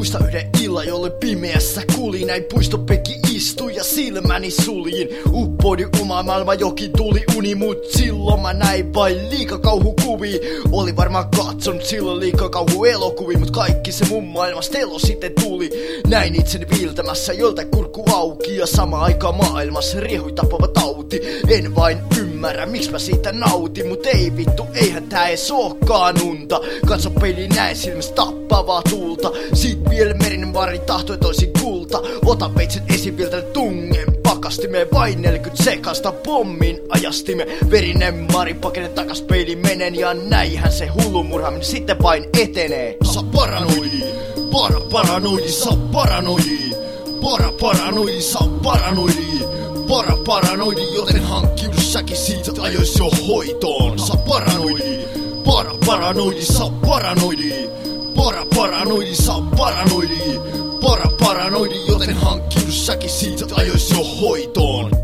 Muista yhden illan, jolle pimeässä kulin. Näin puistopekki istui ja silmäni suljin. Uppoili oma maailma, joki tuli uni, mut silloin mä näin vain liikakauhukuvia. Oli varmaan katsonut silloin liikakauhuelokuvia, mut kaikki se mun maailmasta elo sitten tuli. Näin itseni viiltämässä, joltain kurkku auki ja sama aika maailmassa riehui tapava tauti. En vain ymmärrä, miksi mä siitä nautin, mut ei vittu, eihän tää ees ookaan unta. Katso peiliin, näin silmästä tappavaa tulta. Siit vielä merinen vari tahtoi toisin kulta. Ota veitset esiviltä tungen pakastimeen. Vain 40 sekasta pommin ajastimme. Verinen mari pakene takas peiliin menen. Ja näinhän se hullu murhaaminen sitten vain etenee. Sa paranoidi, paranoidi, sa paranoidi. Paranoidi, sa paranoidi. Paranoidi, joten hankkiudu säkin siitä ajois jo hoitoon. Sa paranoidi, paranoidi, sa paranoidi. Paranoidi, sa paranoidi. Paranoidi, joten hankkiudu säkin siitä ajois jo hoitoon.